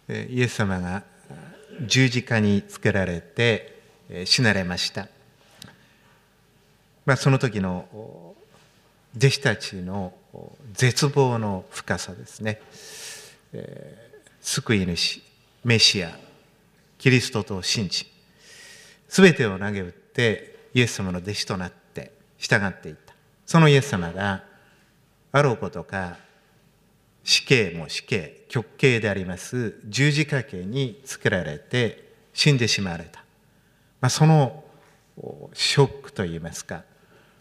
イエス様が十字架につけられて死なれました。その時の弟子たちの絶望の深さですね。救い主、メシア、キリストと信じ、すべてを投げ打ってイエス様の弟子となって従っていった。そのイエス様があろうことか死刑も死刑、極刑であります十字架刑につけられて死んでしまわれた。そのショックといいますか、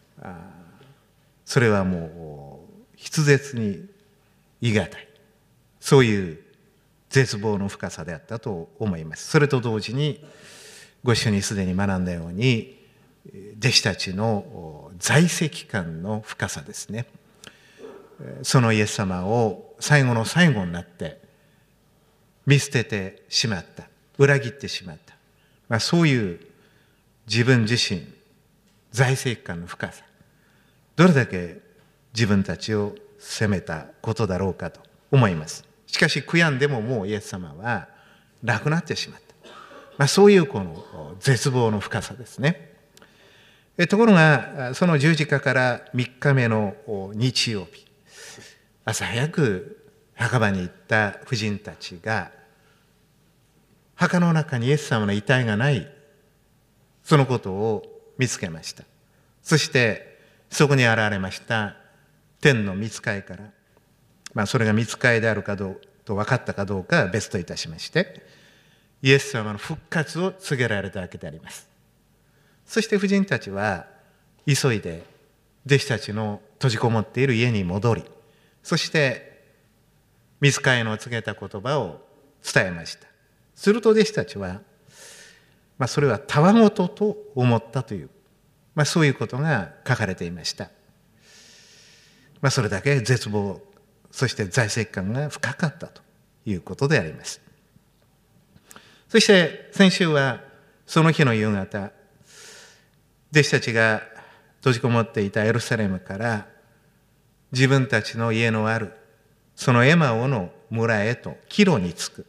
それはもう筆舌に言い難い、そういう絶望の深さであったと思います。それと同時にご一緒にすでに学んだように、弟子たちの在籍感の深さですね。そのイエス様を最後の最後になって見捨ててしまった、裏切ってしまった、そういう自分自身在籍感の深さ、どれだけ自分たちを責めたことだろうかと思います。しかし悔やんでももうイエス様は亡くなってしまった、そういうこの絶望の深さですね。ところがその十字架から3日目の日曜日、朝早く墓場に行った婦人たちが墓の中にイエス様の遺体がない、そのことを見つけました。そしてそこに現れました天の御使いから、それが御使いであるかどうと分かったかどうかは別といたしまして、イエス様の復活を告げられたわけであります。そして婦人たちは急いで弟子たちの閉じこもっている家に戻り、そして御使いの告げた言葉を伝えました。すると弟子たちは、それはたわごとと思ったという、そういうことが書かれていました。それだけ絶望、そして在籍感が深かったということであります。そして先週はその日の夕方、弟子たちが閉じこもっていたエルサレムから自分たちの家のあるそのエマオの村へと帰路に着く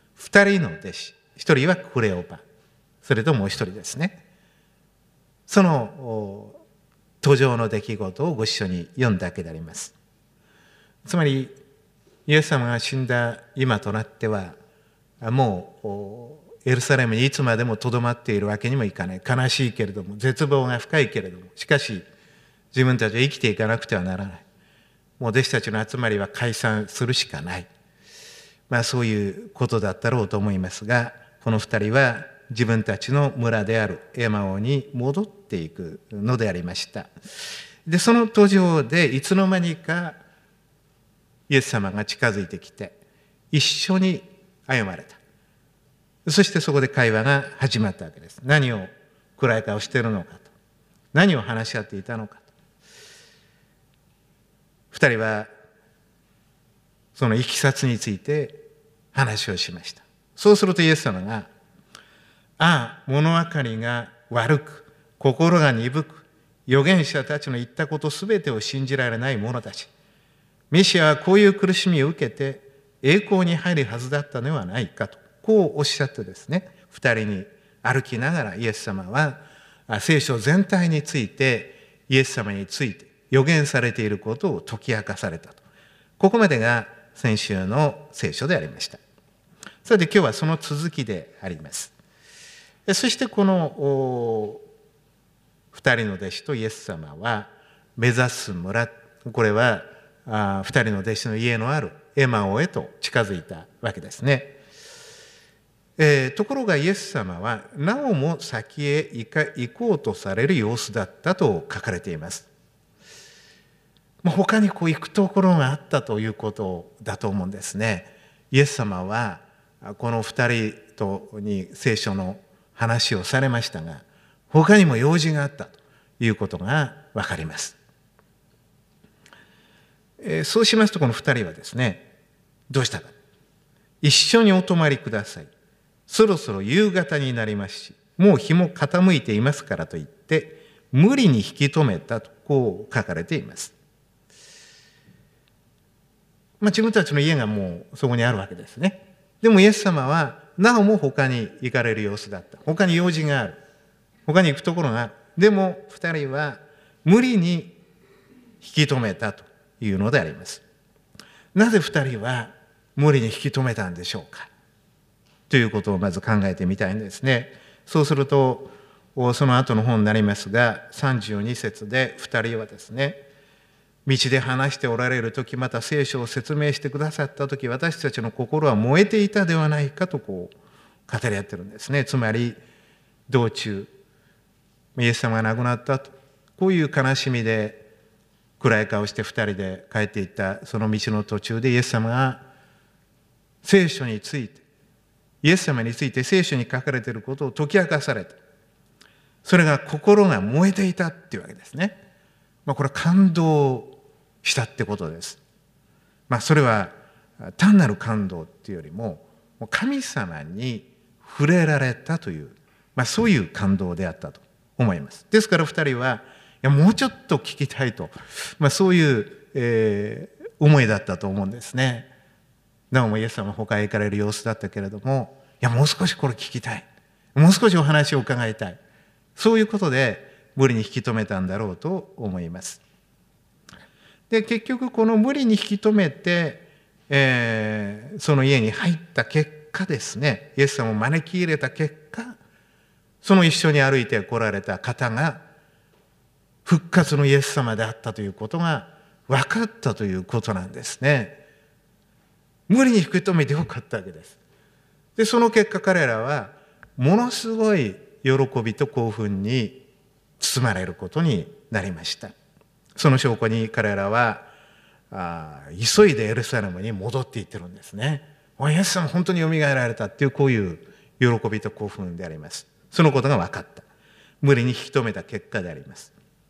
2人の弟子、1人はクレオパ、それともう1人ですね。その途上の出来事をご一緒に読んだわけであります。つまりイエス様が死んだ今となっては、もうエルサレムにいつまでもとどまっているわけにもいかない。悲しいけれども、絶望が深いけれども、しかし自分たちは生きていかなくてはならない。もう弟子たちの集まりは解散するしかない。そういうことだったろうと思いますが、この2人は自分たちの村であるエマオに戻っていくのでありました。で、その途上でいつの間にかイエス様が近づいてきて一緒に歩まれた。そしてそこで会話が始まったわけです。何を暗い顔しているのかと、何を話し合っていたのかと。2人はそのいきさつについて話をしました。そうするとイエス様が、物分かりが悪く、心が鈍く、預言者たちの言ったことすべてを信じられない者たち。メシアはこういう苦しみを受けて栄光に入るはずだったのではないかと、こうおっしゃってですね、2人に歩きながらイエス様は聖書全体について、イエス様について預言されていることを解き明かされたと。ここまでが先週の聖書でありました。それで今日はその続きであります。そしてこの2人の弟子とイエス様は目指す村、これは2人の弟子の家のあるエマオへと近づいたわけですね。ところがイエス様はなおも先へ行こうとされる様子だったと書かれています。他に行くところがあったということだと思うんですね。イエス様はこの2人とに聖書の話をされましたが、他にも用事があったということがわかります。そうしますとこの2人はですね、どうしたか。一緒にお泊まりください。そろそろ夕方になりますし、もう日も傾いていますからと言って、無理に引き止めたとこう書かれています。自分たちの家がもうそこにあるわけですね。 でもイエス様はなおも他に行かれる様子だった。他に用事がある。他に行くところがある。でも二人は無理に引き止めたというのであります。なぜ二人は無理に引き止めたんでしょうかということをまず考えてみたいんですね。そうするとその後の本になりますが、32節で二人はですね、道で話しておられる時、また聖書を説明してくださった時、私たちの心は燃えていたではないかと語り合ってるんですね。つまり道中イエス様が亡くなったと、こういう悲しみで暗い顔して二人で帰っていったその道の途中で、イエス様が聖書について、イエス様について聖書に書かれていることを解き明かされた。それが心が燃えていたっていうわけですね。これは感動したってことです。それは単なる感動っていうよりも神様に触れられたという、そういう感動であったと思います。ですから二人は、もうちょっと聞きたいと、そういう、思いだったと思うんですね。なおもイエス様は他へ行かれる様子だったけれども、もう少しこれ聞きたい、もう少しお話を伺いたい、そういうことで無理に引き止めたんだろうと思います。で、結局この無理に引き止めて、その家に入った結果ですね、イエス様を招き入れた結果、その一緒に歩いて来られた方が復活のイエス様であったということが分かったということなんですね。無理に引き止めてよかったわけです。で、その結果彼らはものすごい喜びと興奮に包まれることになりました。その証拠に彼らは急いでエルサレムに戻っていってるんですね。イエス様本当によみがえられたっていう、こういう喜びと興奮であります。そのことが分かった。無理に引き止めた結果であります。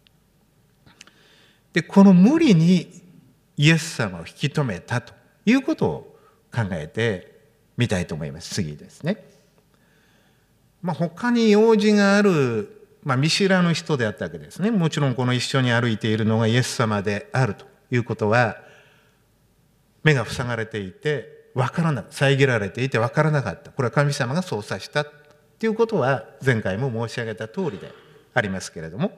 で、この無理にイエス様を引き止めたということを考えてみたいと思います。次ですね。他に用事がある見知らぬ人であったわけですね。もちろんこの一緒に歩いているのがイエス様であるということは、目が塞がれていて分からなかった、遮られていて分からなかった。これは神様がそうさしたということは前回も申し上げた通りでありますけれども、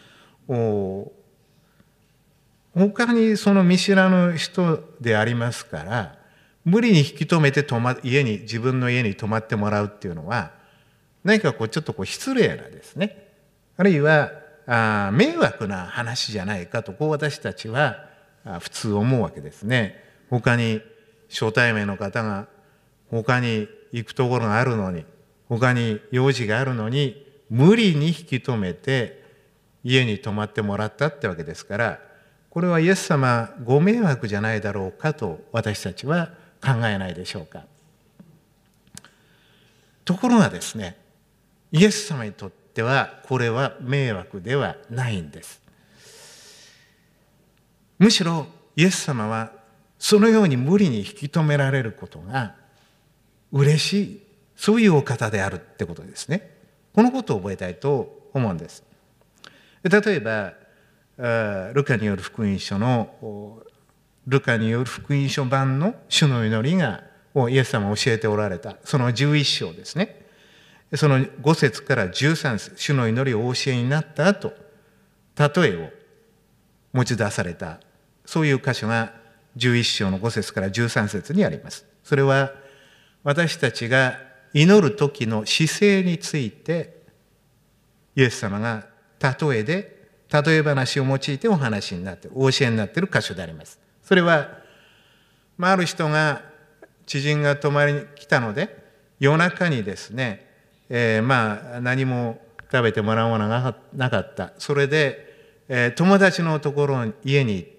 他にその見知らぬ人でありますから、無理に引き止めて自分の家に泊まってもらうっていうのは、何かちょっと失礼なですね、あるいは迷惑な話じゃないかと私たちは普通思うわけですね。他に初対面の方が他に行くところがあるのに、他に用事があるのに無理に引き止めて家に泊まってもらったってわけですから、これはイエス様ご迷惑じゃないだろうかと私たちは考えないでしょうか。ところがですね、イエス様にとってはこれは迷惑ではないんです。むしろイエス様はそのように無理に引き止められることが嬉しい、そういうお方であるってことですね。このことを覚えたいと思うんです。例えばルカによる福音書版の主の祈りがイエス様が教えておられたその11章ですね。その5節から13節、主の祈りをお教えになった後、例えを持ち出された、そういう箇所が11章の5節から13節にあります。それは私たちが祈る時の姿勢についてイエス様が例え話を用いてお話になっている、お教えになっている箇所であります。それは、ある人が知人が泊まりに来たので夜中にですね、何も食べてもらうものがなかった。それで、友達のところに家に行って、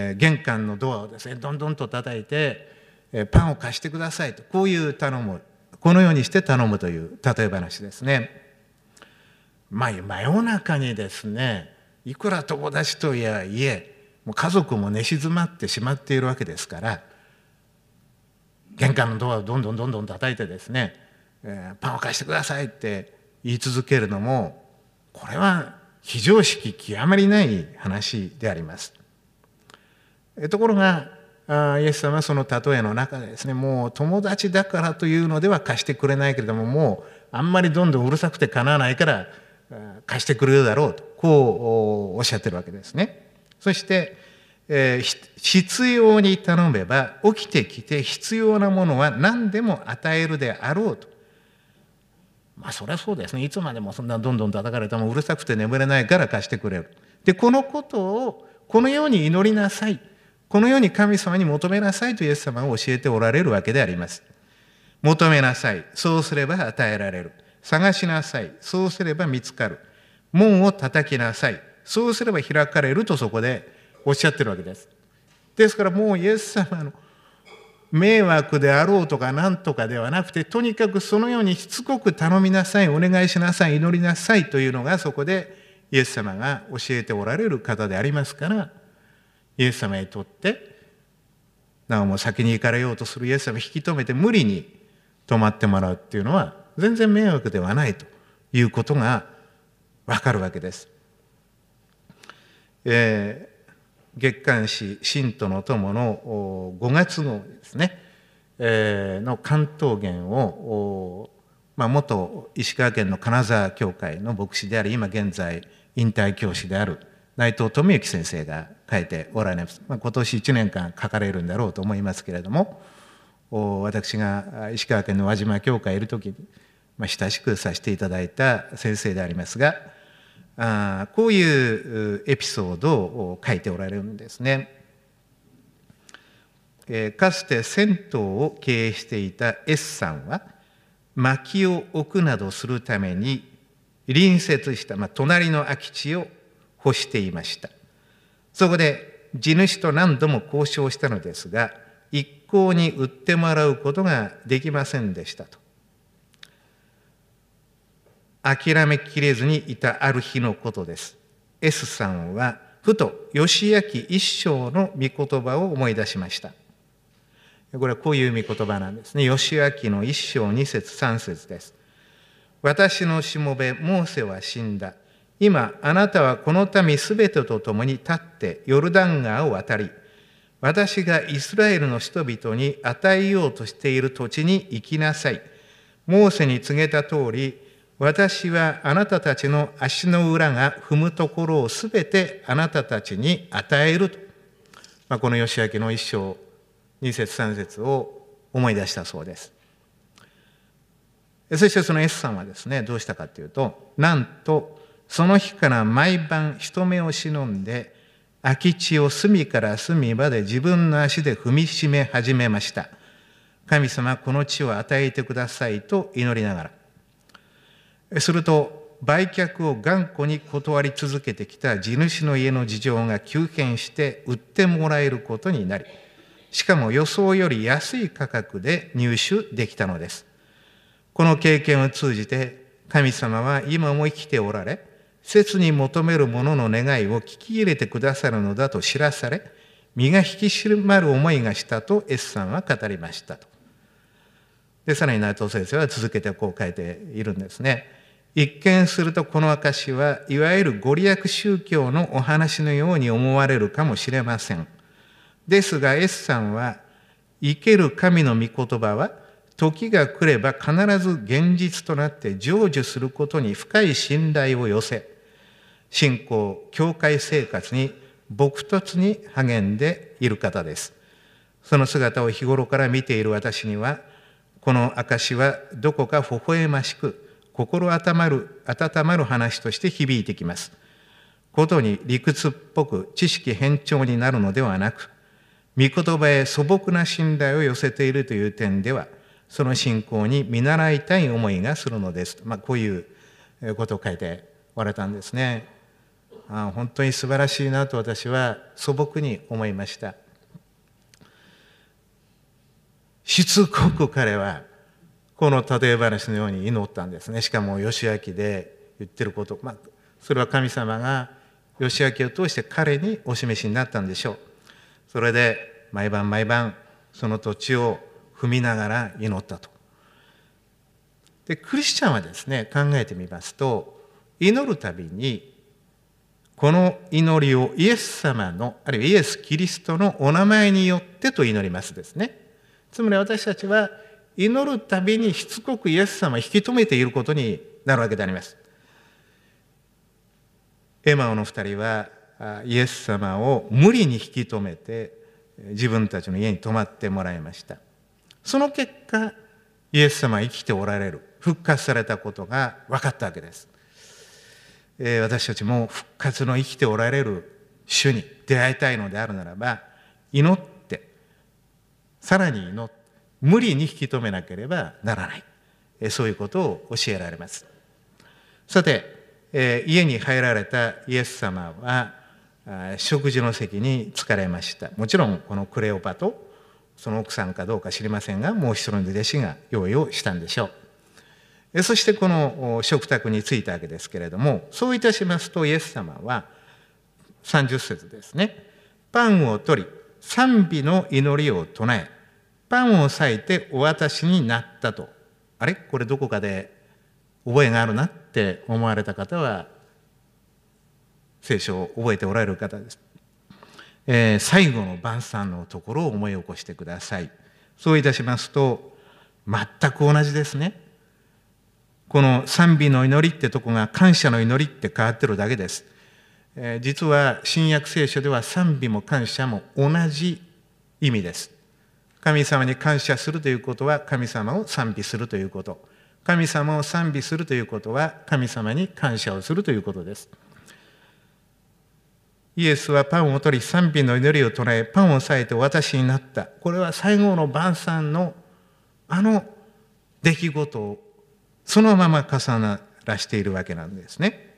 玄関のドアをですねどんどんと叩いて、パンを貸してくださいと、このようにして頼むという例え話ですね。真夜中にですね、いくら友達とはいえもう家族も寝静まってしまっているわけですから、玄関のドアをどんどん叩いてですね、パンを貸してくださいって言い続けるのも、これは非常識極まりない話であります。ところがイエス様はその例えの中でですね、もう友達だからというのでは貸してくれないけれども、もうあんまりどんどんうるさくてかなわないから貸してくれるだろうと、こうおっしゃってるわけですね。そして、必要に頼めば起きてきて必要なものは何でも与えるであろうと。そりゃそうですね。いつまでもそんなどんどん叩かれてもうるさくて眠れないから貸してくれる。で、このことをこのように祈りなさい。このように神様に求めなさいとイエス様が教えておられるわけであります。求めなさい。そうすれば与えられる。探しなさい。そうすれば見つかる。門を叩きなさい。そうすれば開かれるとそこでおっしゃってるわけです。ですからもうイエス様の迷惑であろうとか何とかではなくて、とにかくそのようにしつこく頼みなさい、お願いしなさい、祈りなさいというのがそこでイエス様が教えておられる方でありますから、イエス様にとってなおも先に行かれようとするイエス様を引き止めて無理に泊まってもらうっていうのは全然迷惑ではないということがわかるわけです。月刊誌信徒の友の5月号ですね、の関東圏を、元石川県の金沢教会の牧師であり、今現在引退教師である内藤智之先生が書いておられます。今年1年間書かれるんだろうと思いますけれども、私が石川県の輪島教会にいる時に、親しくさせていただいた先生でありますが、こういうエピソードを書いておられるんですね。かつて銭湯を経営していた S さんは薪を置くなどするために隣接した、隣の空き地を欲していました。そこで地主と何度も交渉したのですが、一向に売ってもらうことができませんでしたと。諦めきれずにいたある日のことです。S さんはふと義明一章の御言葉を思い出しました。これはこういう御言葉なんですね。義明の一章二節三節です。私のしもべモーセは死んだ。今あなたはこの民すべてと共に立ってヨルダン川を渡り、私がイスラエルの人々に与えようとしている土地に行きなさい。モーセに告げた通り、私はあなたたちの足の裏が踏むところをすべてあなたたちに与えると、この義明の一章二節三節を思い出したそうです。そしてその S さんはですね、どうしたかというと、なんとその日から毎晩人目を忍んで空き地を隅から隅まで自分の足で踏みしめ始めました。神様、この地を与えてくださいと祈りながら。すると売却を頑固に断り続けてきた地主の家の事情が急変して売ってもらえることになり、しかも予想より安い価格で入手できたのです。この経験を通じて神様は今も生きておられ、切に求める者の願いを聞き入れてくださるのだと知らされ、身が引き締まる思いがしたと S さんは語りましたと。で、さらに内藤先生は続けてこう書いているんですね。一見するとこの証はいわゆるご利益宗教のお話のように思われるかもしれません。ですが S さんは、生ける神の御言葉は時が来れば必ず現実となって成就することに深い信頼を寄せ、信仰、教会生活に朴訥に励んでいる方です。その姿を日頃から見ている私には、この証はどこか微笑ましく、心温まる話として響いてきます。ことに理屈っぽく知識偏重になるのではなく、御言葉へ素朴な信頼を寄せているという点では、その信仰に見習いたい思いがするのです。こういうことを書いておられたんですね。本当に素晴らしいなと私は素朴に思いました。しつこく彼はこの例え話のように祈ったんですね。しかも義明で言ってること、それは神様が義明を通して彼にお示しになったんでしょう。それで毎晩毎晩その土地を踏みながら祈ったと。で、クリスチャンはですね、考えてみますと、祈るたびにこの祈りをイエス様の、あるいはイエス・キリストのお名前によってと祈りますですね。つまり私たちは祈るたびにしつこくイエス様を引き止めていることになるわけであります。エマオの2人はイエス様を無理に引き止めて自分たちの家に泊まってもらいました。その結果、イエス様は生きておられる、復活されたことが分かったわけです。私たちも復活の生きておられる主に出会いたいのであるならば、祈って、さらに祈って、無理に引き止めなければならない。そういうことを教えられます。さて、家に入られたイエス様は、食事の席に着かれました。もちろんこのクレオパとその奥さんかどうか知りませんが、もう一人の弟子が用意をしたんでしょう。そしてこの食卓に着いたわけですけれども、そういたしますとイエス様は30節ですね、パンを取り賛美の祈りを唱え、パンを裂いてお渡しになったと。あれ、これどこかで覚えがあるなって思われた方は聖書を覚えておられる方です。最後の晩餐のところを思い起こしてください。そういたしますと全く同じですね。この賛美の祈りってとこが感謝の祈りって変わってるだけです。実は新約聖書では賛美も感謝も同じ意味です。神様に感謝するということは神様を賛美するということ。神様を賛美するということは神様に感謝をするということです。イエスはパンを取り賛美の祈りを唱え、パンを裂いてお渡しになった。これは最後の晩餐の出来事をそのまま重ならしているわけなんですね。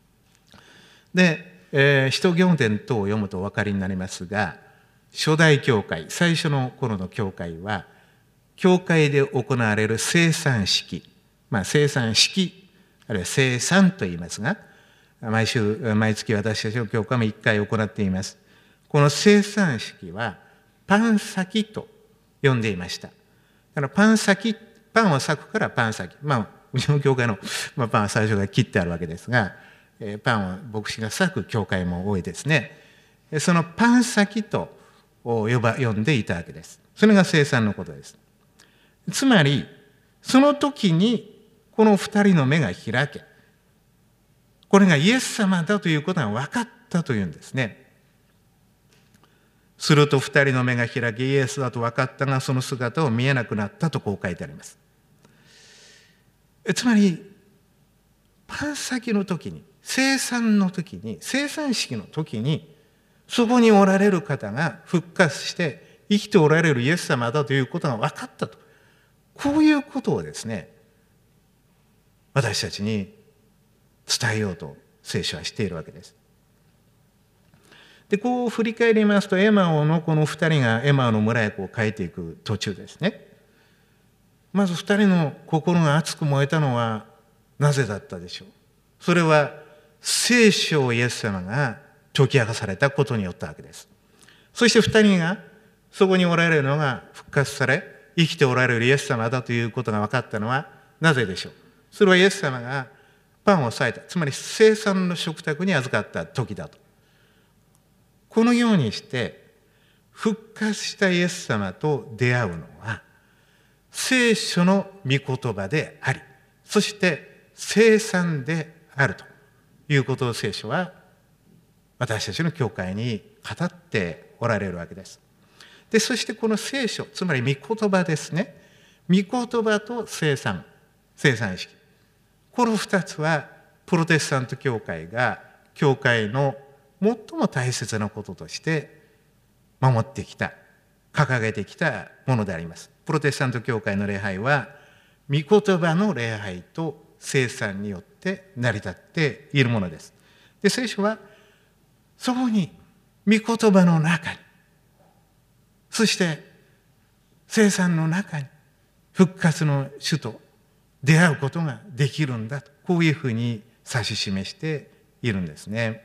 で、使徒行伝等を読むとお分かりになりますが、初代教会、最初の頃の教会は、教会で行われる聖餐式、聖餐式、あるいは聖餐と言いますが、毎月私たちの教会も1回行っています。この聖餐式はパン裂きと呼んでいました。だからパンを裂くからパン裂き。うちの教会のパンは最初から切ってあるわけですが、パンを牧師が裂く教会も多いですね。そのパン裂きと呼んでいたわけです。それが聖餐のことです。つまり、その時にこの二人の目が開け、これがイエス様だということが分かったというんですね。すると二人の目が開き、イエスだと分かったが、その姿を見えなくなったとこう書いてあります。つまり、パン裂きの時に、聖餐の時に、聖餐式の時に、そこにおられる方が復活して生きておられるイエス様だということが分かったと。こういうことをですね、私たちに伝えようと聖書はしているわけです。で、こう振り返りますと、エマオのこの二人がエマオの村へこう帰っていく途中ですね。まず二人の心が熱く燃えたのはなぜだったでしょう。それは聖書をイエス様が解き明かされたことによったわけです。そして二人がそこにおられるのが復活され、生きておられるイエス様だということが分かったのはなぜでしょう。それはイエス様がパンを裂いた、つまり聖餐の食卓に預かった時だと。このようにして復活したイエス様と出会うのは聖書の御言葉であり、そして聖餐であるということを聖書は私たちの教会に語っておられるわけです。で、そしてこの聖書、つまり御言葉ですね。御言葉と聖餐式。この二つはプロテスタント教会が教会の最も大切なこととして守ってきた、掲げてきたものであります。プロテスタント教会の礼拝は御言葉の礼拝と聖餐によって成り立っているものです。で、聖書はそこに御言葉の中に、そして聖餐の中に復活の主と出会うことができるんだと、こういうふうに指し示しているんですね。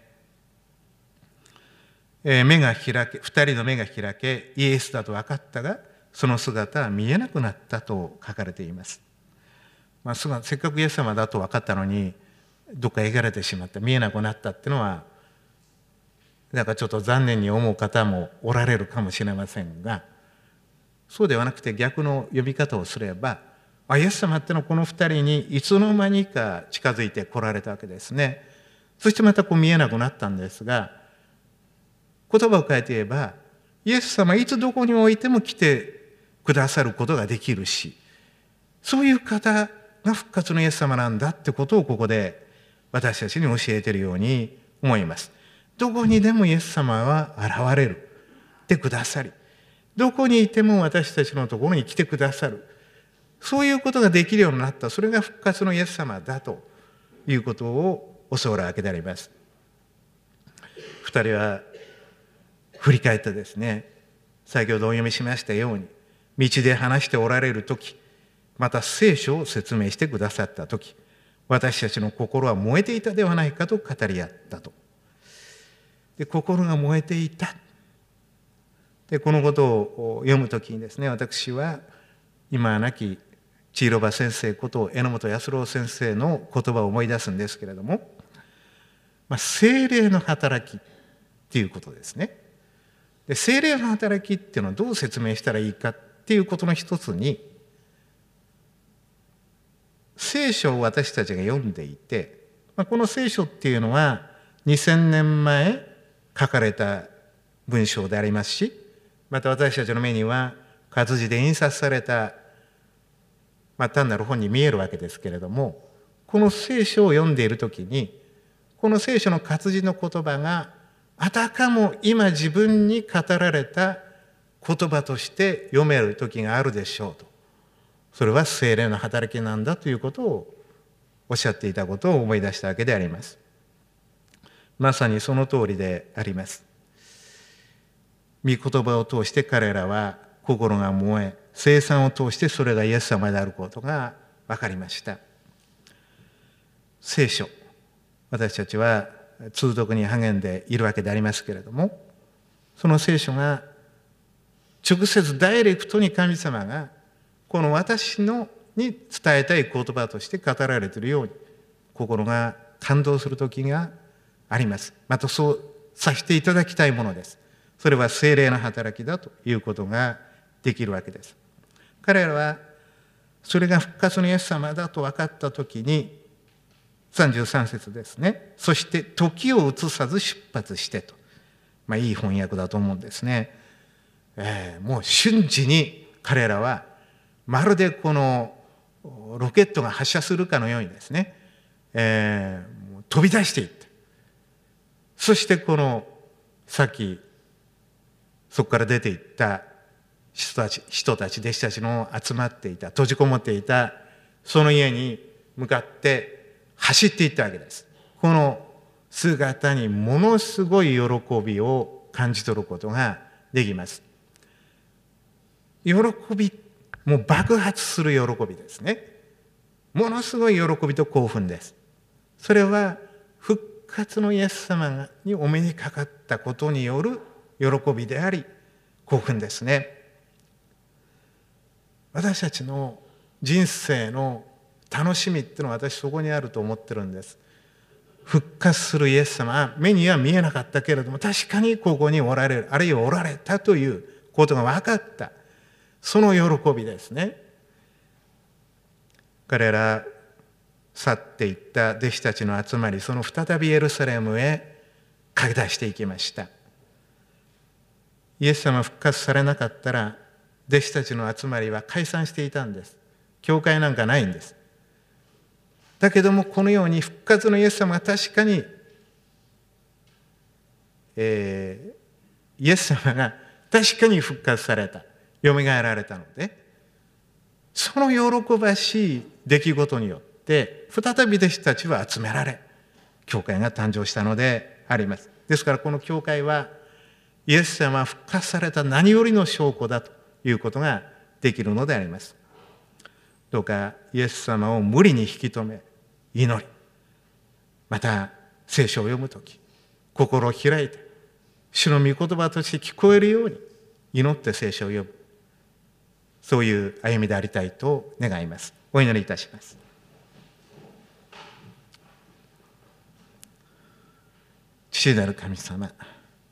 目が開け、二人の目が開け、イエスだと分かったが、その姿は見えなくなったと書かれています。せっかくイエス様だと分かったのに、どっかえがれてしまった、見えなくなったっていうのは、 だからちょっと残念に思う方もおられるかもしれませんが、そうではなくて逆の呼び方をすれば、イエス様ってのはこの二人にいつの間にか近づいて来られたわけですね。そしてまた見えなくなったんですが、言葉を変えて言えば、イエス様いつどこにおいても来てくださることができるし、そういう方が復活のイエス様なんだってことをここで私たちに教えているように思います。どこにでもイエス様は現れるでくださり、どこにいても私たちのところに来てくださる、そういうことができるようになった、それが復活のイエス様だということを教わるわけであります。二人は振り返ってですね、先ほどお読みしましたように、道で話しておられるとき、また聖書を説明してくださったとき、私たちの心は燃えていたではないかと語り合ったと。で、心が燃えていた。で、このことを読むときにですね、私は今亡き千尋場先生こと榎本康郎先生の言葉を思い出すんですけれども、聖霊の働きっていうことですね。で、聖霊の働きっていうのはどう説明したらいいかっていうことの一つに、聖書を私たちが読んでいて、この聖書っていうのは2000年前書かれた文章でありますし、また私たちの目には活字で印刷された、単なる本に見えるわけですけれども、この聖書を読んでいるときに、この聖書の活字の言葉があたかも今自分に語られた言葉として読める時があるでしょうと。それは聖霊の働きなんだということをおっしゃっていたことを思い出したわけであります。まさにその通りであります。御言葉を通して彼らは心が燃え、聖餐を通してそれがイエス様であることが分かりました。聖書、私たちは通読に励んでいるわけでありますけれども、その聖書が直接ダイレクトに神様がこの私のに伝えたい言葉として語られているように心が感動する時があります。またそうさせていただきたいものです。それは聖霊の働きだということができるわけです。彼らはそれが復活のイエス様だと分かった時に33節ですね。そして時を移さず出発してと。いい翻訳だと思うんですね。もう瞬時に彼らはまるでこのロケットが発射するかのようにですね、飛び出していって、そしてこのさっきそこから出ていった人たち弟子たちの集まっていた閉じこもっていたその家に向かって走っていったわけです。この姿にものすごい喜びを感じ取ることができます。喜び、もう爆発する喜びですね。ものすごい喜びと興奮です。それは復活のイエス様にお目にかかったことによる喜びであり興奮ですね。私たちの人生の楽しみっていうのは私そこにあると思ってるんです。復活するイエス様、目には見えなかったけれども確かにここにおられる、あるいはおられたということが分かった、その喜びですね。彼ら去っていった弟子たちの集まり、その再びエルサレムへ駆け出していきました。イエス様復活されなかったら弟子たちの集まりは解散していたんです。教会なんかないんです。だけどもこのように復活のイエス様が確かに、イエス様が確かに復活された、よみがえられたので、その喜ばしい出来事によって再び弟子たちは集められ、教会が誕生したのであります。ですからこの教会はイエス様が復活された何よりの証拠だということができるのであります。どうかイエス様を無理に引き止め祈り、また聖書を読むとき心を開いて主の御言葉として聞こえるように祈って聖書を読む、そういう歩みでありたいと願います。お祈りいたします。父なる神様、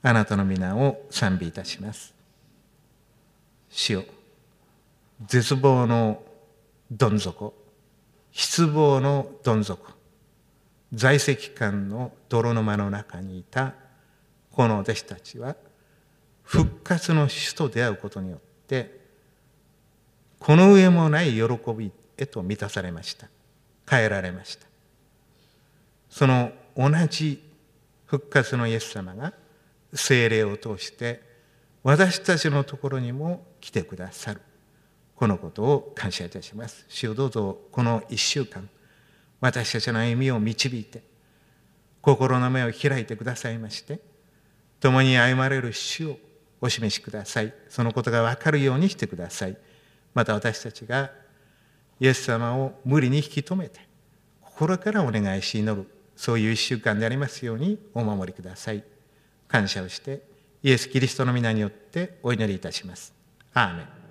あなたの皆を賛美いたします。主よ、絶望のどん底、失望のどん底、在籍間の泥沼の中にいたこの弟子たちは、復活の主と出会うことによってこの上もない喜びへと満たされました。変えられました。その同じ復活のイエス様が聖霊を通して私たちのところにも来てくださる、このことを感謝いたします。主よ、どうぞこの1週間私たちの歩みを導いて心の目を開いてくださいまして、共に歩まれる主をお示しください。そのことが分かるようにしてください。また私たちがイエス様を無理に引き止めて心からお願いし祈る、そういう1週間でありますようにお守りください。感謝をしてイエス・キリストの皆によってお祈りいたします。アーメン。